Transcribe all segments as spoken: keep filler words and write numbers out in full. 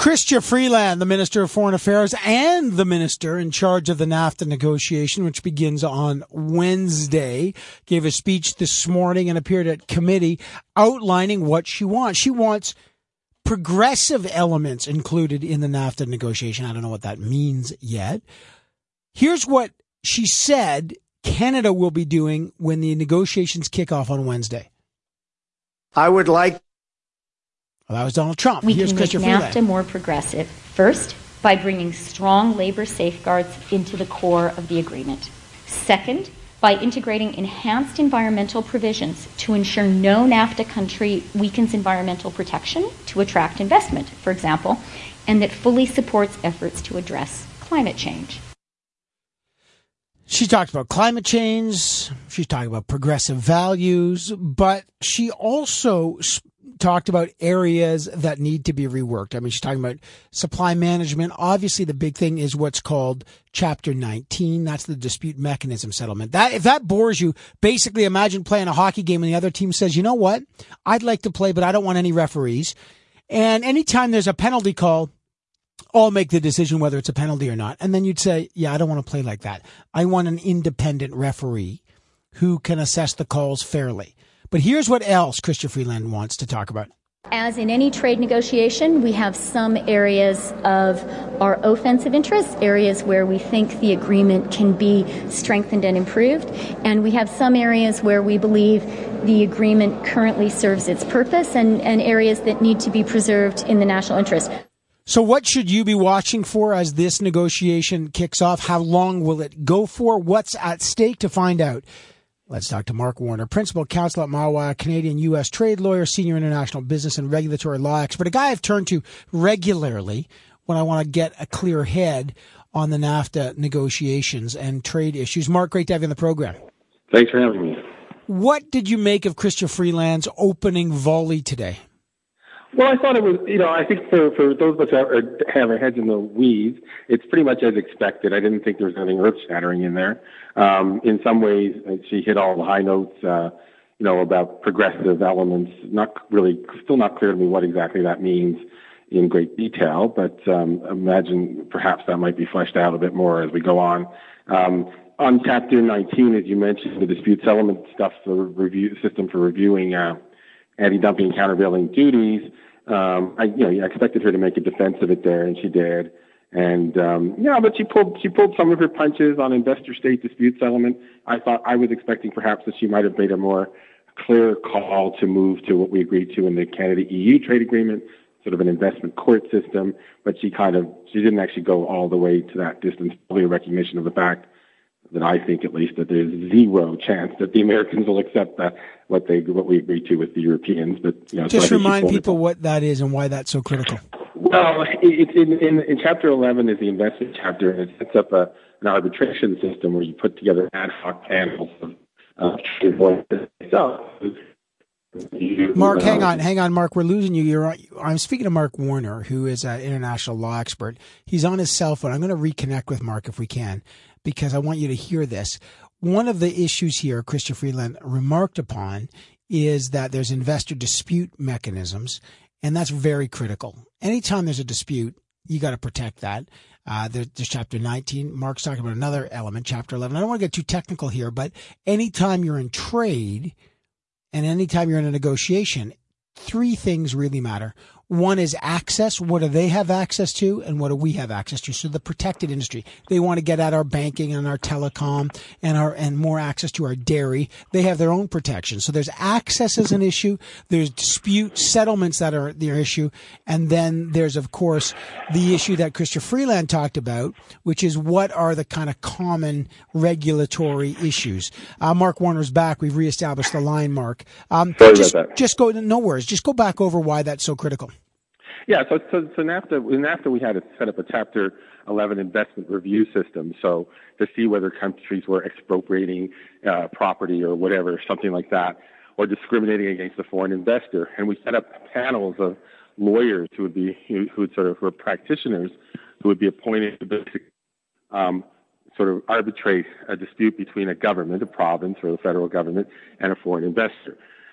Chrystia Freeland, the Minister of Foreign Affairs and the minister in charge of the NAFTA negotiation, which begins on Wednesday, gave a speech this morning and appeared at committee outlining what she wants. She wants progressive elements included in the NAFTA negotiation. I don't know what that means yet. Here's what she said Canada will be doing when the negotiations kick off on Wednesday. I would like Well, that was Donald Trump. We Here's can make Chrystia NAFTA Freeland. more progressive. First, by bringing strong labor safeguards into the core of the agreement. Second, by integrating enhanced environmental provisions to ensure no NAFTA country weakens environmental protection to attract investment, for example, and that fully supports efforts to address climate change. She talked about climate change. She's talking about progressive values, but she also talked about areas that need to be reworked. I mean, she's talking about supply management. Obviously, the big thing is what's called Chapter nineteen. That's the dispute mechanism settlement. That, if that bores you, basically imagine playing a hockey game and the other team says, you know what? I'd like to play, but I don't want any referees. And anytime there's a penalty call, I'll make the decision whether it's a penalty or not. And then you'd say, yeah, I don't want to play like that. I want an independent referee who can assess the calls fairly. But here's what else Chrystia Freeland wants to talk about. As in any trade negotiation, we have some areas of our offensive interests, areas where we think the agreement can be strengthened and improved, and we have some areas where we believe the agreement currently serves its purpose and, and areas that need to be preserved in the national interest. So what should you be watching for as this negotiation kicks off? How long will it go for? What's at stake? To find out, let's talk to Mark Warner, Principal Counsel at Mahwah, Canadian U S trade lawyer, senior international business and regulatory law expert, a guy I've turned to regularly when I want to get a clear head on the NAFTA negotiations and trade issues. Mark, great to have you on the program. Thanks for having me. What did you make of Chrystia Freeland's opening volley today? Well, I thought it was, you know, I think for, for those of us that are, have our heads in the weeds, it's pretty much as expected. I didn't think there was anything earth-shattering in there. Um, in some ways, she hit all the high notes, uh, you know, about progressive elements. Not really, still not clear to me what exactly that means in great detail, but um, imagine perhaps that might be fleshed out a bit more as we go on. Um, on Chapter nineteen, as you mentioned, the dispute settlement stuff, the review system for reviewing uh, anti-dumping and countervailing duties. Um, I, you know, I expected her to make a defense of it there, and she did. And um, yeah, but she pulled she pulled some of her punches on investor-state dispute settlement. I thought I was expecting perhaps that she might have made a more clear call to move to what we agreed to in the Canada-E U trade agreement, sort of an investment court system. But she kind of she didn't actually go all the way to that distance. Probably a recognition of the fact that I think, at least, that there's zero chance that the Americans will accept that what they what we agreed to with the Europeans. But you know, just so remind people what that is and why that's so critical. Well, it's in, in, in Chapter eleven is the investment chapter, and it sets up a, an arbitration system where you put together ad hoc panels of uh, trade voices. So, Mark, hang on, hang on, Mark. We're losing you. You're. I'm speaking to Mark Warner, who is an international law expert. He's on his cell phone. I'm going to reconnect with Mark if we can, because I want you to hear this. One of the issues here, Chrystia Freeland remarked upon, is that there's investor dispute mechanisms, and that's very critical. Anytime there's a dispute, you got to protect that. Uh, there's, there's Chapter nineteen. Mark's talking about another element, Chapter eleven. I don't want to get too technical here, but anytime you're in trade and anytime you're in a negotiation, three things really matter. One is access. What do they have access to, and what do we have access to? So the protected industry. They want to get at our banking and our telecom and our and more access to our dairy. They have their own protection. So there's access as an issue. There's dispute settlements that are their issue, and then there's of course the issue that Chrystia Freeland talked about, which is what are the kind of common regulatory issues. Uh, Mark Warner's back. We've reestablished the line, Mark. Um, Sorry just, about that. Just go. No worries. Just go back over why that's so critical. Yeah, so, so, so NAFTA, in NAFTA we had to set up a Chapter eleven investment review system, so to see whether countries were expropriating uh, property or whatever, something like that, or discriminating against a foreign investor. And we set up panels of lawyers who would be, who would sort of, who were practitioners, who would be appointed to basically um, sort of arbitrate a dispute between a government, a province or the federal government, and a foreign investor.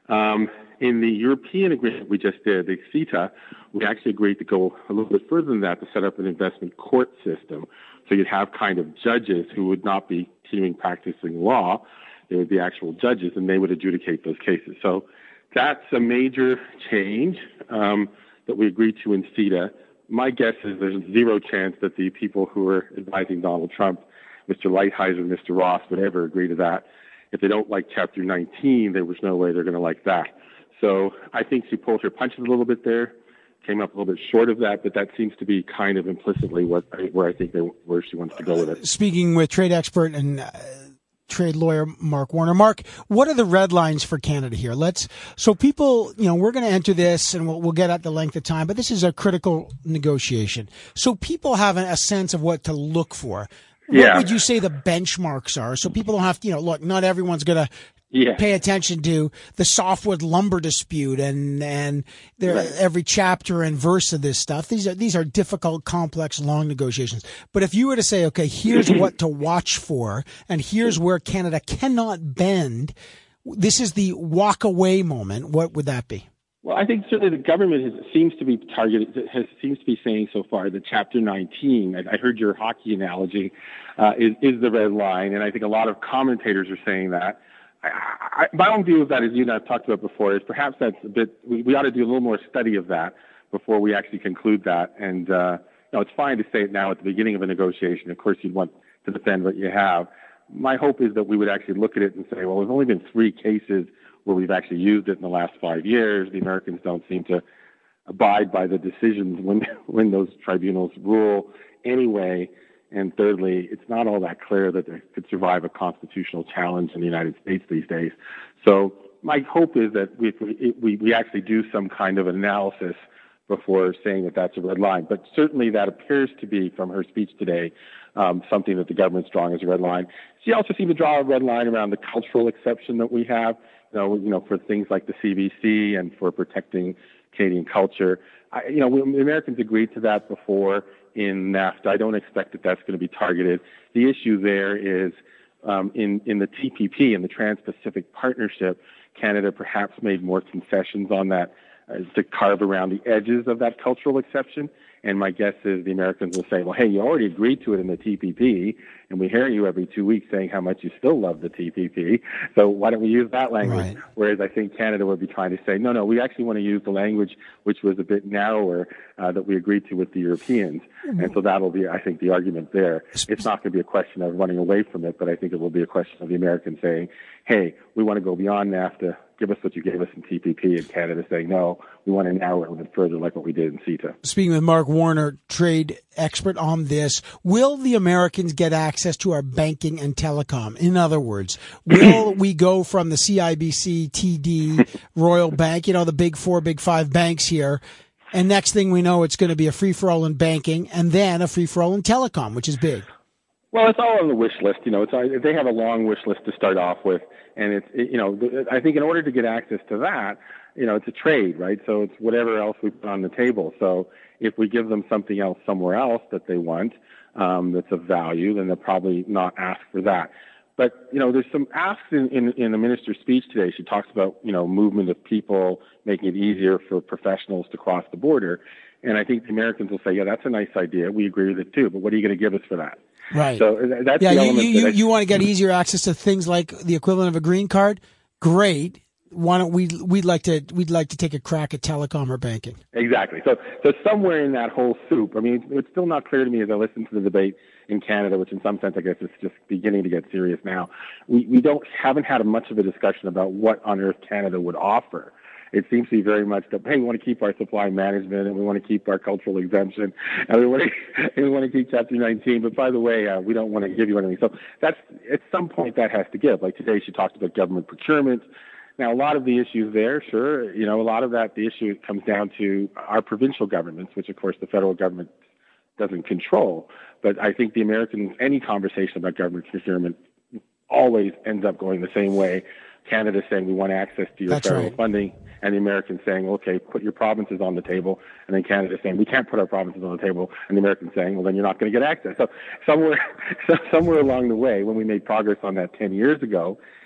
Um, in the European agreement we just did, the CETA, we actually agreed to go a little bit further than that to set up an investment court system. So you'd have kind of judges who would not be continuing practicing law. They would be actual judges, and they would adjudicate those cases. So that's a major change um, that we agreed to in CETA. My guess is there's zero chance that the people who are advising Donald Trump, Mister Lighthizer, Mister Ross, would ever agree to that. If they don't like Chapter nineteen, there was no way they're going to like that. So I think she pulled her punches a little bit there, came up a little bit short of that, but that seems to be kind of implicitly what where I think they, where she wants to go with it. Speaking with trade expert and uh, trade lawyer Mark Warner. Mark, what are the red lines for Canada here? Let's so people, you know, we're going to enter this, and we'll, we'll get at the length of time, but this is a critical negotiation. So people have a, a sense of what to look for. What yeah. would you say the benchmarks are? So people don't have to, you know, look, not everyone's going to yeah. pay attention to the softwood lumber dispute and, and there, right. every chapter and verse of this stuff. These are, these are difficult, complex, long negotiations. But if you were to say, okay, here's what to watch for, and here's where Canada cannot bend, this is the walk away moment, what would that be? Well, I think certainly the government has, seems to be targeted, has, seems to be saying so far that Chapter nineteen, I, I heard your hockey analogy, uh, is, is the red line, and I think a lot of commentators are saying that. I, I, my own view of that, as you and I have talked about before, is perhaps that's a bit, we, we ought to do a little more study of that before we actually conclude that. And, uh, you know, it's fine to say it now at the beginning of a negotiation. Of course, you'd want to defend what you have. My hope is that we would actually look at it and say, well, there's only been three cases where we've actually used it in the last five years. The Americans don't seem to abide by the decisions when when those tribunals rule anyway. And thirdly, it's not all that clear that they could survive a constitutional challenge in the United States these days. So my hope is that we we, we actually do some kind of analysis before saying that that's a red line. But certainly that appears to be, from her speech today, um, something that the government's drawing as a red line. She also seemed to draw a red line around the cultural exception that we have. You know, you know, for things like the C B C and for protecting Canadian culture. I, you know, we, the Americans agreed to that before in NAFTA. I don't expect that that's going to be targeted. The issue there is um, in, in the T P P, in the Trans-Pacific Partnership, Canada perhaps made more concessions on that uh, to carve around the edges of that cultural exception. And my guess is the Americans will say, well, hey, you already agreed to it in the T P P, and we hear you every two weeks saying how much you still love the T P P, so why don't we use that language? Right. Whereas I think Canada would be trying to say, no, no, we actually want to use the language which was a bit narrower uh, that we agreed to with the Europeans. Mm-hmm. And so that'll be, I think, the argument there. It's not going to be a question of running away from it, but I think it will be a question of the Americans saying, hey, we want to go beyond NAFTA. Give us what you gave us in T P P, and Canada saying, no, we want to narrow it a little bit further like what we did in CETA. Speaking with Mark Warner, trade expert on this, will the Americans get access to our banking and telecom? In other words, will we go from the C I B C, T D, Royal Bank, you know, the big four, big five banks here, and next thing we know, it's going to be a free-for-all in banking and then a free-for-all in telecom, which is big. Well, it's all on the wish list. You know, it's they have a long wish list to start off with, and it's it, you know, I think in order to get access to that, you know, it's a trade, right? So it's whatever else we put on the table. So if we give them something else somewhere else that they want, um, that's of value, then they'll probably not ask for that. But you know, there's some asks in, in in the minister's speech today. She talks about you know movement of people, making it easier for professionals to cross the border, and I think the Americans will say, yeah, that's a nice idea. We agree with it too. But what are you going to give us for that? Right. So that's yeah, the you, element you, that I, you want to get easier access to things like the equivalent of a green card? Great. Why don't we? We'd like to. We'd like to take a crack at telecom or banking. Exactly. So, so somewhere in that whole soup. I mean, it's still not clear to me as I listen to the debate in Canada, which in some sense I guess is just beginning to get serious now. We we don't haven't had much of a discussion about what on earth Canada would offer. It seems to be very much that, hey, we want to keep our supply management and we want to keep our cultural exemption and we want to, and we want to keep Chapter nineteen. But by the way, uh, we don't want to give you anything. So that's at some point that has to give. Like today, she talked about government procurement. Now, a lot of the issues there, sure, you know, a lot of that, the issue comes down to our provincial governments, which of course the federal government doesn't control. But I think the Americans, any conversation about government procurement always ends up going the same way. Canada saying we want access to your That's federal right. funding, and the Americans saying, okay, put your provinces on the table, and then Canada saying we can't put our provinces on the table, and the Americans saying, well, then you're not going to get access. So somewhere, somewhere along the way, when we made progress on that ten years ago,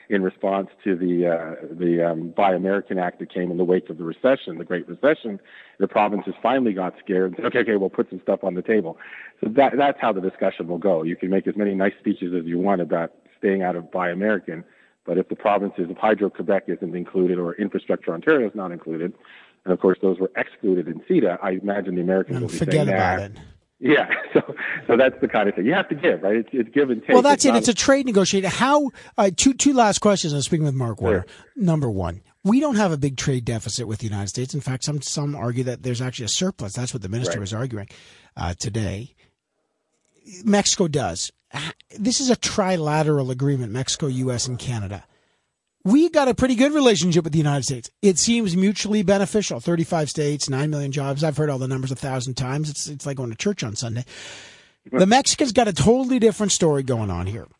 in response to the uh, the um, Buy American Act that came in the wake of the recession, the Great Recession. The provinces finally got scared and said, okay, okay, we'll put some stuff on the table. So that that's how the discussion will go. You can make as many nice speeches as you want about staying out of Buy American, but if the provinces of Hydro-Quebec isn't included or Infrastructure Ontario is not included, and of course those were excluded in CETA, I imagine the Americans and will be forget saying, about nah. it. Yeah, so so that's the kind of thing you have to give, right? It's, it's give and take. Well, that's it's it. It's a trade negotiation. How? Uh, two two last questions. I'm speaking with Mark Warner. Sure. Number one, we don't have a big trade deficit with the United States. In fact, some some argue that there's actually a surplus. That's what the minister right. was arguing uh, today. Mexico does. This is a trilateral agreement: Mexico, U S, and Canada. We got a pretty good relationship with the United States. It seems mutually beneficial. thirty-five states, nine million jobs. I've heard all the numbers a thousand times. It's it's like going to church on Sunday. The Mexicans got a totally different story going on here.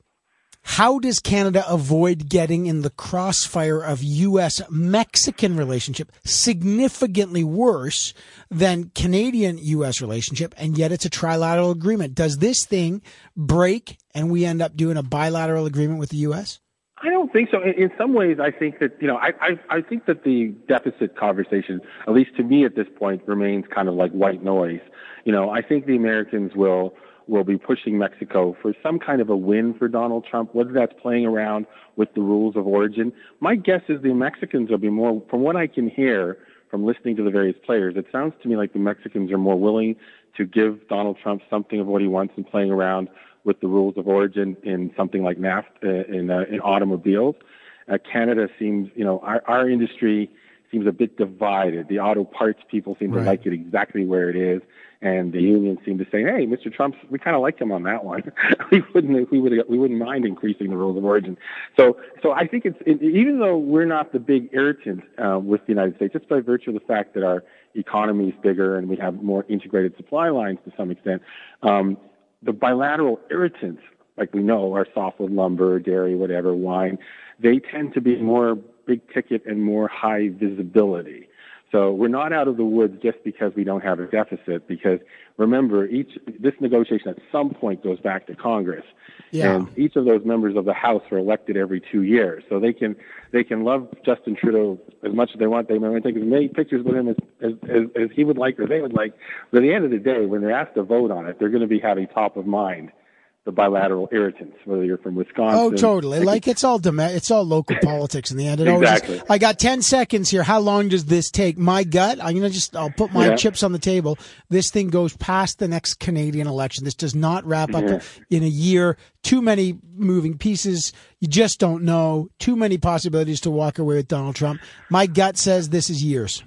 How does Canada avoid getting in the crossfire of U S Mexican relationship, significantly worse than Canadian U S relationship, and yet it's a trilateral agreement? Does this thing break and we end up doing a bilateral agreement with the U S? I don't think so. In, in some ways, I think that, you know, I, I, I think that the deficit conversation, at least to me at this point, remains kind of like white noise. You know, I think the Americans will will be pushing Mexico for some kind of a win for Donald Trump, whether that's playing around with the rules of origin. My guess is the Mexicans will be more, from what I can hear from listening to the various players, it sounds to me like the Mexicans are more willing to give Donald Trump something of what he wants and playing around with the rules of origin in something like NAFTA, uh, in, uh, in automobiles. Uh, Canada seems, you know, our, our industry seems a bit divided. The auto parts people seem right. to like it exactly where it is, and the unions seem to say, "Hey, Mister Trump, we kind of like him on that one. we wouldn't, we would, we wouldn't mind increasing the rules of origin." So, so I think it's it, even though we're not the big irritant uh, with the United States, just by virtue of the fact that our economy is bigger and we have more integrated supply lines to some extent. Um, The bilateral irritants, like we know, are softwood lumber, dairy, whatever, wine. They tend to be more big ticket and more high visibility. So we're not out of the woods just because we don't have a deficit, because remember, each this negotiation at some point goes back to Congress. Yeah. And each of those members of the House are elected every two years. So they can they can love Justin Trudeau as much as they want. They might take as many pictures with him as, as, as, as he would like or they would like. But at the end of the day, when they're asked to vote on it, they're going to be having top of mind the bilateral irritants, whether you're from Wisconsin. Oh, totally. Like it's all dom- it's all local politics in the end. It exactly. Always is. I got ten seconds here. How long does this take? My gut, I'm going to just, I'll put my yeah. chips on the table. This thing goes past the next Canadian election. This does not wrap up yeah. in a year. Too many moving pieces. You just don't know. Too many possibilities to walk away with Donald Trump. My gut says this is years.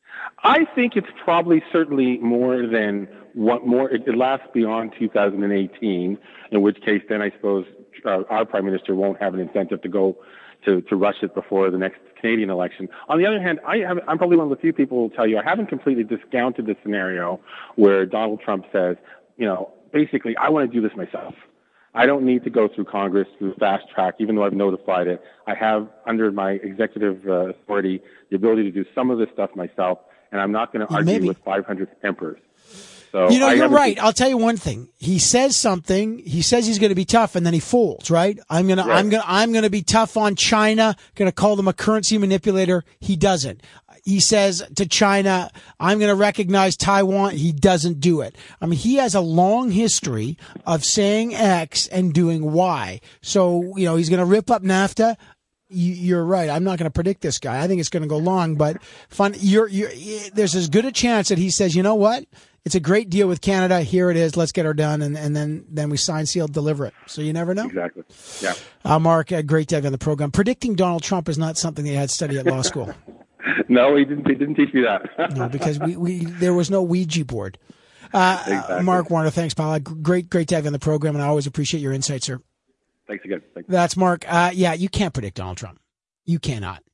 I think it's probably certainly more than what more. It, it lasts beyond two thousand eighteen, in which case then I suppose uh, our prime minister won't have an incentive to go to, to rush it before the next Canadian election. On the other hand, I have, I'm probably one of the few people who will tell you I haven't completely discounted the scenario where Donald Trump says, you know, basically, I want to do this myself. I don't need to go through Congress through fast track, even though I've notified it. I have, under my executive uh, authority, the ability to do some of this stuff myself, and I'm not going to argue Maybe. with five hundred emperors. So you know, I you're right. Been... I'll tell you one thing. He says something. He says he's going to be tough, and then he folds. Right? I'm gonna, right. I'm gonna, I'm gonna be tough on China. Going to call them a currency manipulator. He doesn't. He says to China, I'm going to recognize Taiwan. He doesn't do it. I mean, he has a long history of saying X and doing Y. So, you know, he's going to rip up NAFTA. You're right. I'm not going to predict this guy. I think it's going to go long, but fun. You're, you're, there's as good a chance that he says, you know what? It's a great deal with Canada. Here it is. Let's get her done. And, and then, then we sign, seal, deliver it. So you never know. Exactly. Yeah. Uh, Mark, uh, great to have you on the program. Predicting Donald Trump is not something they had studied at law school. No, he didn't. He didn't teach me that. No, because we, we there was no Ouija board. Uh, exactly. uh, Mark Warner, thanks, pal. Great, great to have you on the program, and I always appreciate your insight, sir. Thanks again. Thanks. That's Mark. Uh, yeah, you can't predict Donald Trump. You cannot.